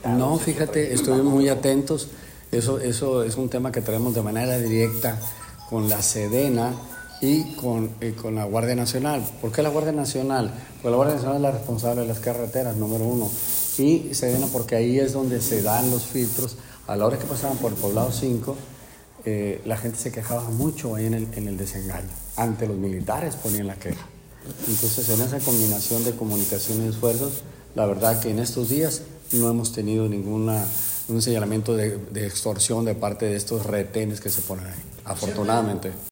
identificados? No, fíjate, estuvimos muy atentos. Eso es un tema que traemos de manera directa con la Sedena y con la Guardia Nacional. ¿Por qué la Guardia Nacional? Porque la Guardia Nacional es la responsable de las carreteras, número uno. Y Sedena porque ahí es donde se dan los filtros. A la hora que pasaban por el Poblado 5, la gente se quejaba mucho ahí en el desengaño. Ante los militares ponían la queja. Entonces, en esa combinación de comunicación y esfuerzos, la verdad que en estos días no hemos tenido un señalamiento de extorsión de parte de estos retenes que se ponen ahí, afortunadamente.